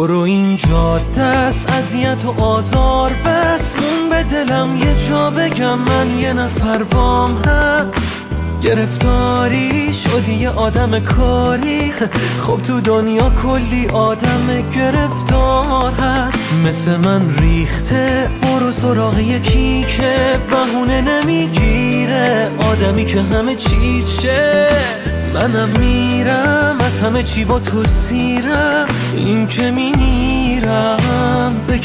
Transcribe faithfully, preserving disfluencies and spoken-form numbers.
برو این جاده است اذیت و آزار بس، اون به دلم یه جا بگم من یه نفر بام هست. گرفتاری شدی یه آدم کاری، خب تو دنیا کلی آدم گرفتار هست. مثل من ریخته برو سراغ یکی که بهونه نمیگیره، آدمی که همه چیشه. منم میرم از همه چی با تو سیرم، این که میمیرم به